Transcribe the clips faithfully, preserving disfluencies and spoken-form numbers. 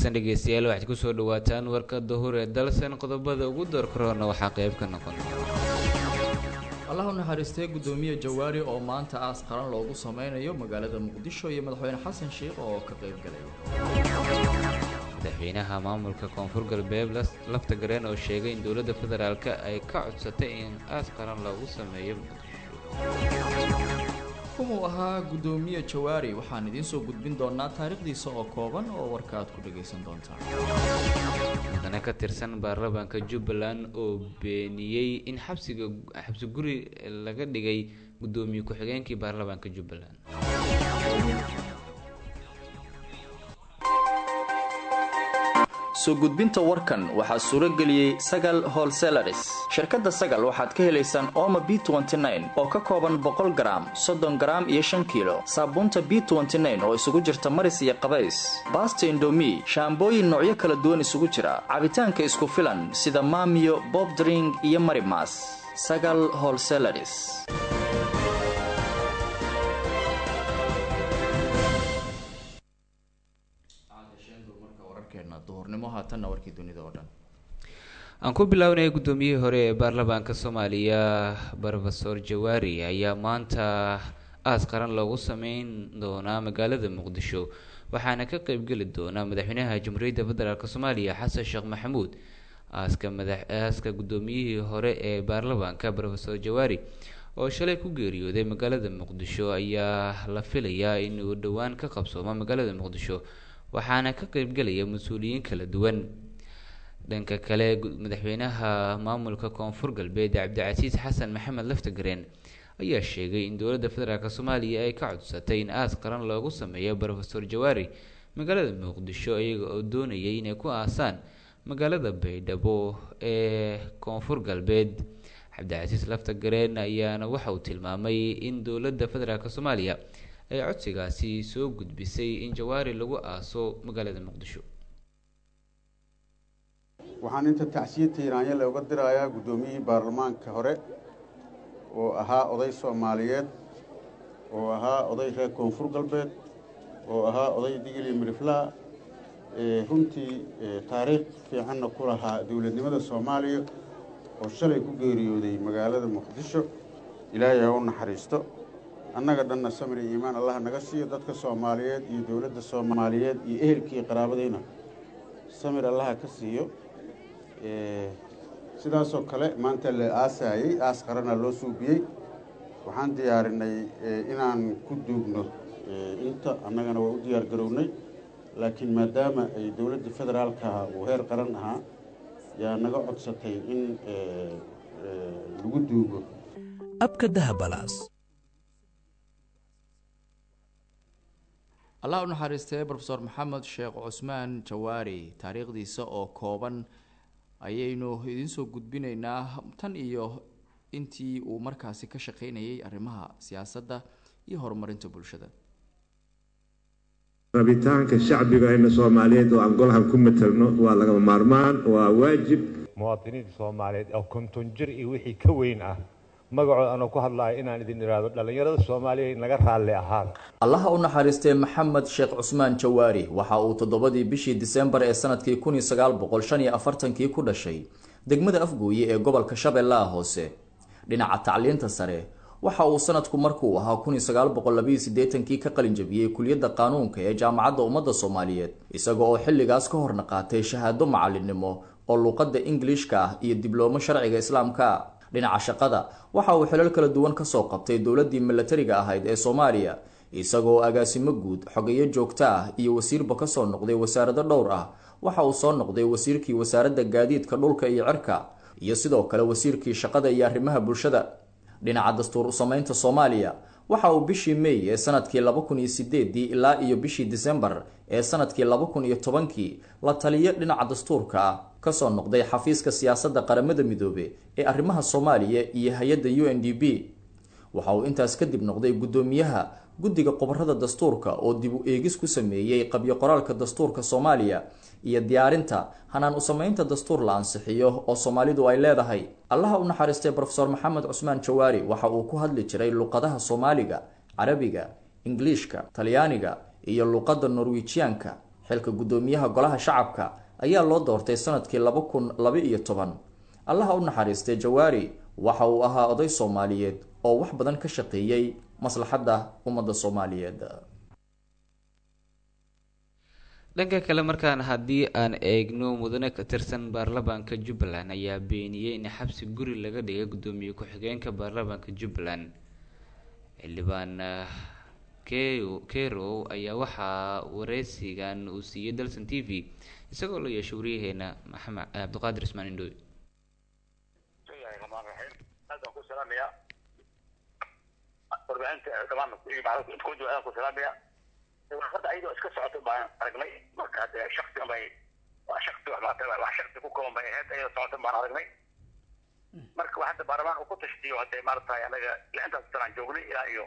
wanaagsan dhegeystayaal waxaad ku soo dhawaataan warka duhur ee dalsan qodobada ugu door korona waxaa qayb ka noqon Allah u naxariistay gudoomiye Jawaari oo maanta aas qaran loogu sameynayo magaalada Muqdisho iyo madaxweyne Xasan Sheekh oo ka qayb galay madaxweynaha maamulka Koonfur Galbeed lafta gareen oo sheegay in dowladda federaalka ay ka codsatay in aas qaran loogu sameeyo Muqdisho kuma ahaa gudoomiye Jawaari waxaan idin soo gudbin doonaa taariikhdiisa oo kooban oo warkaad ku dhageysan doontaan mudane ka tirsan baarlamaanka Jubbaland oo beeniyay in xabsiga xabsi guri laga dhigay gudoomiye ku xigeenkii baarlamaanka Jubbaland soo gudbinta warkan waxaa suuro galiyay Sagal Wholesalers shirkadda Sagal waxaad ka helaysaan Omo B twenty nine oo ka kooban boqol gram soddon gram iyo shan kiilo saabuunta B twenty nine oo isugu jirta maris iyo qabays Basta Indomie shaambooyin noocyo kala duwan isugu jira cabitaanka isku filan sida Maamiyo Bob Drink iyo Marimas Sagal Wholesalers duhurnimo haatanna warkii dunida oo dhan aan ku bilownay gudoomiyihii hore ee baarlamaanka Soomaaliya Professor Jawaari ayaa maanta aas qaran loogu sameyn doonaa magaalada Muqdisho waxaana ka qayb gali doona madaxweynaha Jamhuuriyadda Federaalka Soomaaliya Xasan Sheekh Maxamuud aaska madax aaska gudoomiyihii hore ee baarlamaanka Professor Jawaari oo shalay ku geeriyooday magaalada Muqdisho ayaa la filayaa in uu dhawaan ka qabsoomo magaalada Muqdisho waxaana ka qayb galaya mas'uuliyiin kala duwan dhanka kale madaxweynaha maamulka Koonfur Galbeed Cabdicasiis Xasan Maxamed Laftagareen ayaa sheegay in dowladda federaalka Soomaaliya ay ka codsatay in aas qaran loogu sameeyo Professor Jawaari magaalada Muqdisho iyaga oo doonayay inay ku aasaan magaalada Baydhabo ee Koonfur Galbeed Cabdicasiis Laftagareen ayaana waxa uu tilmaamay in dowladda federaalka Soomaaliya ay codsigaasi soo gudbisay in Jawaari lagu aaso magaalada Muqdisho waxaan inta tacsiye tiiraanya looga dirayaa gudoomiyihii baarlamaanka hore oo ahaa oday Soomaaliyeed oo ahaa oday reer Koonfur Galbeed oo ahaa oday digil iyo mirifla ee runtii taariikh fiican ku lahaa dawladnimada Soomaaliya oo shalay ku geeriyooday magaalada Muqdisho ilaahay ha u naxariisto annaga dhanna samir iyo iimaan Allah naga siiyo dadka Soomaaliyeed iyo dawladda Soomaaliyeed iyo ehelkii qaraabadeyna samir Allah ka siiyo ee sidaas oo kale maanta la aasayay aas qarana loo suubiyay waxaan diyaarinay inaan ku duugno inta annagana waa u diyaar garownay laakiin maadaama ay dawladda federaalka oo heer qaran ahaa yaa naga codsatay in lagu duugo abka dahabalaas Allah u naxariistay Professor Maxamed Sheekh Cusmaan Jawaari taariikhdiisa oo kooban ayaynu idin soo gudbinaynaa tan iyo intii uu markaasi ka shaqeynayay arrimaha siyaasadda iyo horumarinta bulshada rabitaanka shacbiga ee Soomaaliyeed oo aan golahan ku metelno waa laga maarmaan waa waajib muwaadiniinta Soomaaliyeed oo konton jir iyo wixii ka weyn ah magacooda aan ku hadlayo inaan idin iraado dhalinyarada Soomaaliyeed in laga raali ahaan Allah u naxariistay Maxamed Sheekh Cusmaan Jawaari waxa uu toddobadii bishii December ee sanadkii kun iyo sagaal boqol shan iyo afartan ku dhashay degmada Afgooye ee gobolka Shabeellaha Hoose dhinaca tacliinta sare waxa uu sanadku markuu ahaa kun iyo sagaal boqol laba iyo siddeetan ka qalin jabiyay kulliyadda qaanuunka ee jaamacadda ummadda Soomaaliyeed isagoo oo xilligaas ka horna qaatay shahaado macalinimo oo luqadda Englishka ah iyo diblooma sharciga Islaamka dhinaca shaqada waxa uu xilal kala duwan ka soo qabtay dawladdii militariga ahayd ee Soomaaliya isagoo agaasimo guud xogeeye joogto ah iyo wasiirba ka soo noqday wasaaradda dhowr ah waxa uu soo noqday wasiirkii wasaaradda gaadiidka dhulka iyo cirka iyo sidoo kale wasiirkii shaqada iyo arrimaha bulshada dhinaca dastuur u sameynta Soomaaliya waxa uu bishii May ee sanadkii laba kun iyo siddeed ilaa iyo bishii December ee sanadkii laba kun iyo toban la taliye dhinaca dastuurka ka soo noqday xafiiska siyaasadda qaramada midoobe ee arrimaha Soomaaliya iyo hay'adda U N D P waxa uu intaas kadib noqday gudoomiyaha guddiga qobarada dastuurka oo dib u eegis ku sameeyay qabyo qoraalka dastuurka Soomaaliya iyo diyaarinta hanaan u sameynta dastuur la ansixiyo oo Soomaalidu ay leedahay Allah u naxariistay Professor Maxamed Cusmaan Jawaari waxa uu ku hadli jiray luqadaha Soomaaliga, Carabiga, Ingiriiska, Talyaaniga iyo luqadda Norwegianka xilka guddoomiyaha golaha shacabka ayaa loo doortay sanadkii laba kun laba iyo toban. allaha u naxariistay jawaari waxa uu ahaa oday soomaaliyeed oo wax badan ka shaqeeyey maslaxadda ummadda soomaaliyeed. dhanka kale markaan haddii aan eegno mudane ka tirsan baarlamaanka jubbaland ayaa beeniyey in xabsi guri laga dhigay guddoomiye ku-xigeenka baarlamaanka jubbaland. xildhibaan kerow ayaa waxaa wareysigan uu siiyey dalsan t v isagoo la yeeshay wariyaheena maxamed cabdiqaadir ismaan indhooy. warqadda ayadoo iska socoto baan aragnay marka hadde shaksi bay waa shaksi wax maata wax shaksi ku kooban bay ahayd ayadoo socoto baan aragnay marka wax hadda baarlamaan uu ku tashtiyo hadde maaragtay anaga intaas sanaan joognay ilaa iyo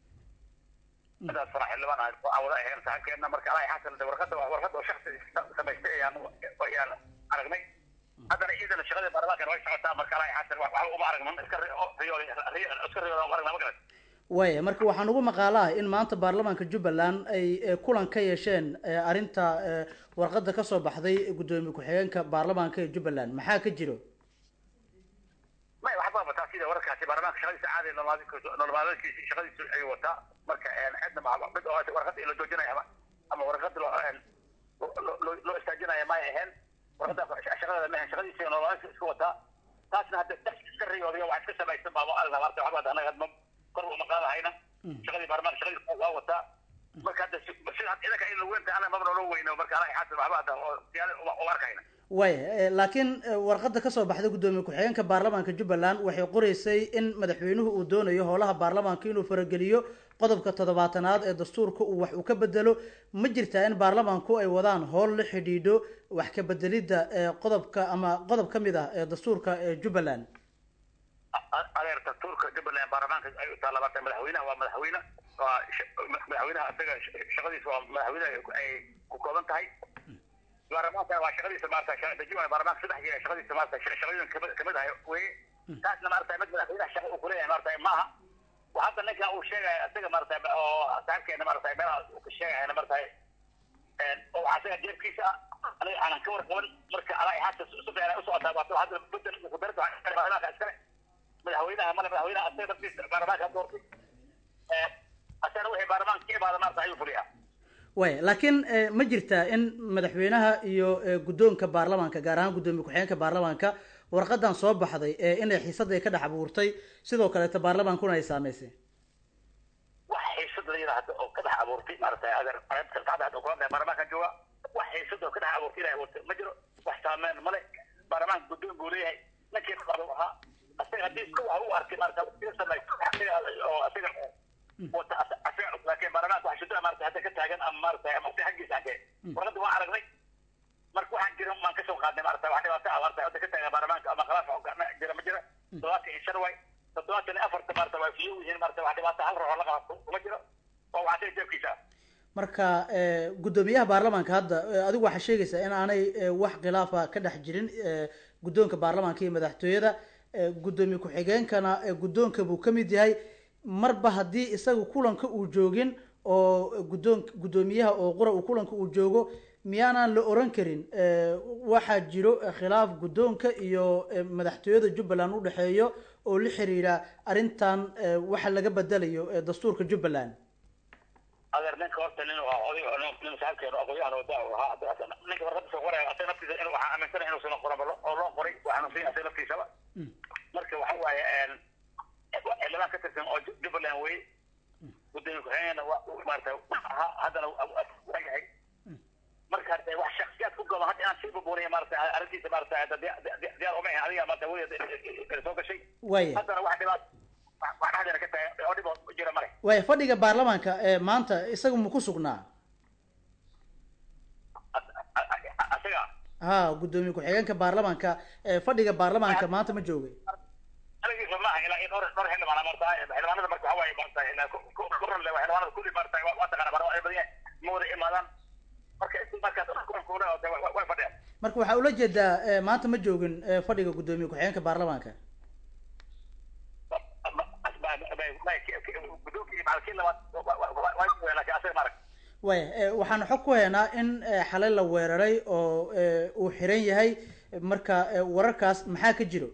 intaas sana xildhibaan ahayd aan wada ahayn saxibkeena marka alaa xasan de warqadda warqadda oo shaksi samaystay ayaan ayaan aragnay haddana iidana shaqadii baarlamaankan way socotaa marka alaa xasan wax uma aragno iska riyooday iska riyooday uma aragna ma garan waaya marka waxaan ugu maqaalaha in maanta baarlamaanka jubbaland ay kulan ka yeesheen arrinta warqadda kasoo baxday guddoomiye ku-xigeenka baarlamaanka ee jubbaland maxaa ka jiro? may waxba wataa sida wararkaasi baarlamaanka shaqadiisa caadi normaalkiisa shaqadiisa ay wataa marka cidna mid oo warqadda la joojinayo ama warqadda loo loo istaajinayo may ahayn warqadda shaqadeeda ma ahayn shaqadiisa normaalkiisa iska wataa taasna hadda iska riyooday wax iska samaysan baa alna marka waxba anaga kor uma qaadahayna shaqadii baarlamaanka shaqadiisa waa wataa marka hadda sida idinka in lagu weynta ana mabna loo weyno marka alaa xasan waxba hadda oo siyaada u arkayna waaya laakiin warqadda kasoo baxday guddoomiye ku-xigeenka baarlamaanka jubbaland waxay qoreysay in madaxweynuhu uu doonayo howlaha baarlamaanka inuu farageliyo qodobka toddobaatanaad ee dastuurka uu wax uu ka bedelo. ma jirtaa in baarlamaanku ay wadaan howl la xidhiidho wax ka bedelidda qodobka ama qodob ka mid ah ee dastuurka ee jubbaland? adeer dastuurka jubbaland baarlamaanka ay taa labaatan madaxweynaha waa madaxweyne waa madaxweynaha isaga shaqadiisa waa madaxweynaha ay ku kooban tahay baarlamaanka waa shaqadiisa maarta dajiwaan baarlamaanka saddex jeer shaqadiisa maarta shaqadiisa kamid ah wey taasna maarta mid madaxweynaha shaqa uu kuleeyahay maarta maaha wa hadda ninka uu sheegaya isaga maarta oo saaxiibkeena maarta meelaha uu ka sheegayana maarta oo asaga jeebkiisa aniga aanan ka warqaban marka alaa xasan si fiican u socotaa baa hadda bedel ku darto baarlamaanka iskale madaxweynaha mala madaxweynaha asaga dartiisa baarlamaanka doortay asana wixii baarlamaanka ka imaada maarta ayuu fuliyaa. waaya laakiin ma jirtaa in madaxweynaha iyo guddoonka baarlamaanka gaar ahaan guddoomiye ku-xigeenka baarlamaanka warqadan soo baxday inay xiisad ay ka dhex abuurtay sidoo kaleeta baarlamaankuna ay saameysay? wax xiisad la yidhaahdo oo ka dhex abuurtay maaragtay adeer saacada hadda kula dhahay baarlamaanka jooga wax xiisad oo ka dhex abuurtay ilaahay wata ma jiro wax saameyn male baarlamaanka guddoon buu leeyahay ninkii qabo ahaa asaga haddii iska waxa u arkay maarata iska samaysto oo asaga wata asaga laakiin baarlamaanka wax shida maarata hadda ka taagan ama maarata ama si xaggiisa ake warqadda waan aragnay marka waxaan jira maan kasoo qaadnay maarata wax dhibaato ah maarata hadda ka taagan baarlamaanka ama khilaaf jira ma jira toddobaatan iyo shan way toddobaatan iyo afarta maarata waa fiyo yihiin maarata wax dhibaato hal ruux oo la qabo kuma jiro oo waxaa jeebkiisa. marka guddoomiyaha baarlamaanka hadda adigu waxaa sheegaysaa in aanay wax khilaafa ka dhex jirin guddoonka baarlamaanka iyo madaxtooyada. guddoomiye ku-xigeenkana guddoonka buu ka mid yahay marba haddii isaga kulanka uu joogin oo guddoon guddoomiyaha oo qura uu kulanka uu joogo miyaanaan la oran karin waxaa jiro khilaaf guddoonka iyo madaxtooyada jubbaland u dhexeeyo oo la xiriira arrintan waxa laga bedelayo dastuurka jubbaland? adeer ninka horta nin waa oday nin saaxiibkeena aqoonyahan oo daa ahaa ninka warqadda soo qoraya asaga naftiisa inuu waxaa aaminsan inuu soo qoran oo loo qoray waxaanu siin asaga naftiisaba marka waxa waaye xildhibaan ka tirsan oo jubbaland wey guddoomiye ku-xigeenkana waa maarata haddana waa yahay marka hadda wax shaksiyaad ku gooban hadda inaan sii bubuuniya maarata arrintiisa maarata diyaar uma ahan adiga maarata weli soo gashay haddana wax dhibaat wax dhexdeena ka tahay oo dhib jira male. waaya fadhiga baarlamaanka maanta isaga ma ku sugnaa? asaga ha guddoomiye ku-xigeenka baarlamaanka fadhiga baarlamaanka maanta ma joogay? aniga maaha ilaa dhowr dhowr xildhibaan maarta xildhibaanada marka waxa waaye maarta ilaa kuran le xildhibaanada kulli maarta waa taqaana baarlamaanka ay badan ma wada imaadaan marka intii markaas kulankuuna way fadhiyaan. marka waxaa ula jeedaa maanta ma joogin fadhiga guddoomiye ku-xigeenka baarlamaanka? waaya waxaan xog ku haynaa in xalay la weeraray oo uu xiran yahay marka wararkaas maxaa ka jiro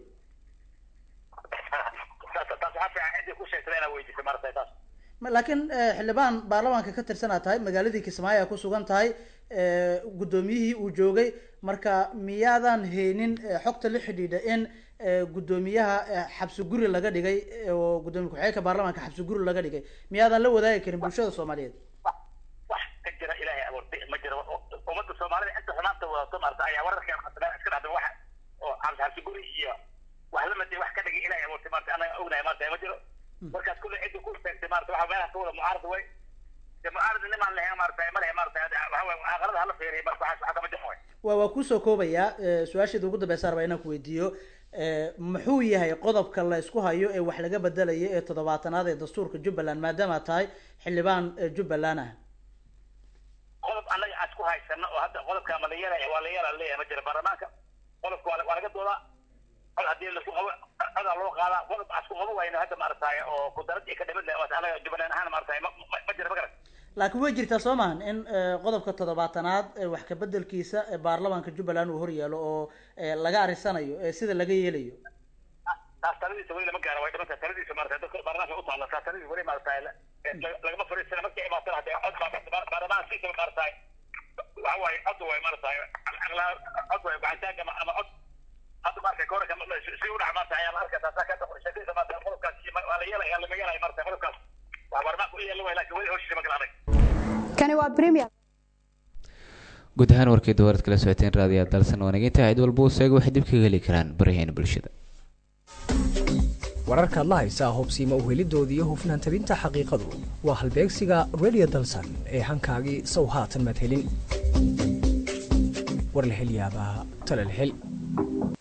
laakiin xildhibaan baarlamaanka ka tirsanaa tahay magaaladii kismaayo a ku sugan tahay guddoomiyihii uu joogay marka miyaadan haynin xogta la xidhiidha in guddoomiyaha xabsi guri laga dhigay oo guddoomiye ku-xigeenka baarlamaanka xabsi guri laga dhigay miyaadan la wadaagi karin bulshada soomaaliyeed wax ka jira ilaahay abuurtay ma jiro ummadda soomaalida inta xumaanta wadato maarta ayaa wararkan iska dhacday wax oo xabsi guri iyo wax lamada wax ka dhigay ilaahay abuurtay maarta anaga ognahay maarta ma jiro markaas kulli cidda ku sheegtay maarta waxa meelaha ka wada mucaarad way mucaarad nimaan lahayn maarta ma lahayn maarta waxa way aqalada hala fiiriyo marka waxa waxa kama jiro waa waa kusoo koobayaa su-aasheeda ugu dambeysa rabaa inaan ku weydiiyo muxuu yahay qodobka la isku hayo ee wax laga bedelayo ee toddobaatanaad ee dastuurka jubbaland maadaama tahay xildhibaan jubbaland ah qodob anaga aan isku haysano oo hadda qodobka ama la yeelaya waa la yeelaa leeyahay ma jira baarlamaanka qodobka waa laga doodaa cod haddii laisku qabo codaa loo qaadaa qodob aan isku qabo wayno hadda maaragtaye oo kudarad iyo ka dhimid leh anaga jubbaland ahaan maaragtaye ma jira ma garan laakiin way jirtaa soo maahan in qodobka toddobaatanaad wax ka bedelkiisa baarlamaanka jubbaland uu horyaalo oo laga arisanayo sida laga yeelayo taas taladiisa weli lama gaaro way dhimanta taladiisa maarata dadka baarlamaanka u taalla taas taladiisa weli maarataye lagama fariisana markay imaatana hadee cod baarlamaanka siisa maarataye waxa waaye cod way maarataye cod way gacantaaga ama cod hadda marka korka si u dhac maarata ayaa la arkaa taasaa ka shaqeysa maarata qodobkaas waa la yeelaya lama yeelaya maarata qodobkaas waa baarlamaanka u yeeli way laakiin weli hawshiisa ma galaaday kani waa premier guud ahaan warkii dowlad kala socoteen raadiyaha dalsan wanaginta cid walba uu seego waxay dib kaga heli karaan baraheena bulshada wararkaad la haysaa hubsiima uhelidoodii iyo hufnaan tabinta xaqiiqadu waa halbeegsiga radio dalsan ee hankaagii sow haatan madhelin war la hel yaabaa tala la hel